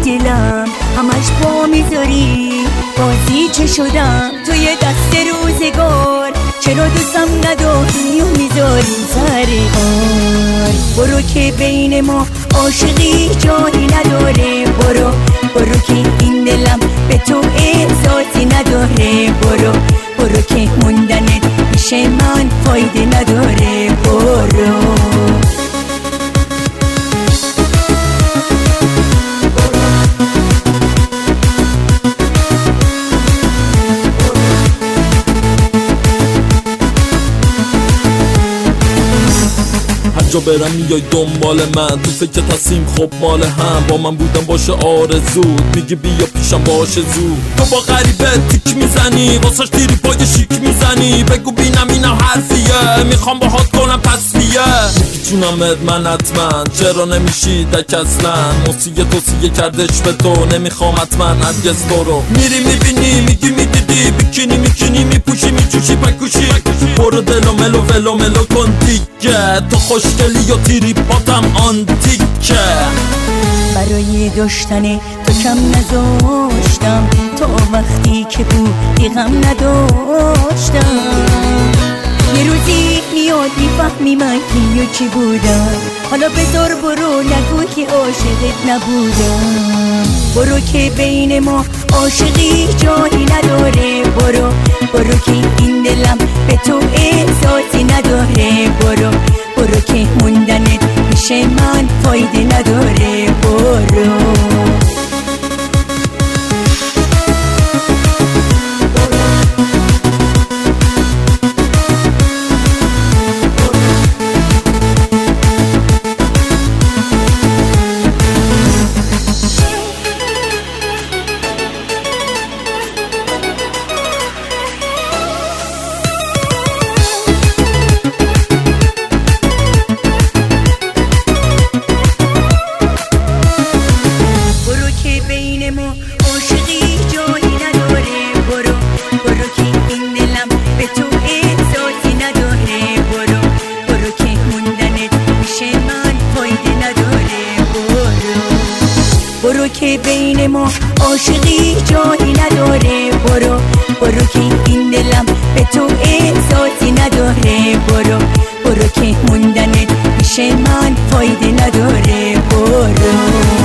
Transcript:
دلم همش پا میذاری، بازی چه شدم توی دست روزگار، چرا دوستم نداری و میذاری سر کار. برو که بین ما عاشقی جایی نداره، برو که این دلم به تو احساسی نداره، برو که موندنت پیش من فایده نداره، برو. جا برم میای دنبال من، تو فکر تصیم خب مال هم، با من بودم باشه آرزود، میگی بیا پیشم باشه زود. تو با غریبه تیک میزنی، واسش تیری پای شیک میزنی، بگو بینم اینم حرفیه، میخوام باهات کنم تصفیه. میگی جونمت من حتما، چرا نمیشی دک اصلا، موسیقی توصیه کردش به تو، نمیخوام حتما هرگز تو رو. میری میبینی میگی میدیدی، بیکینی میکنی میپوشی میجوشی پکوشی، برو دلو ملو کن دیگه، تو خوشگلی و تیری پاتم آنتیکه. برای داشتن تو کم نذاشتم، تا وقتی که بودی غم نداشتم. یه روزی میاد میفهمی من کی و چی بودم، حالا بذار برو نگو که عاشقت نبودم. برو که بین ما عاشقی جایی نداره، برو که این دلم به تو احساسی نداره، برو که موندنت پیش من فایده نداره، برو. برو که بین ما عاشقی جایی نداره، برو که این دلم به تو احساسی نداره، برو که موندنت پیش من فایده نداره، برو.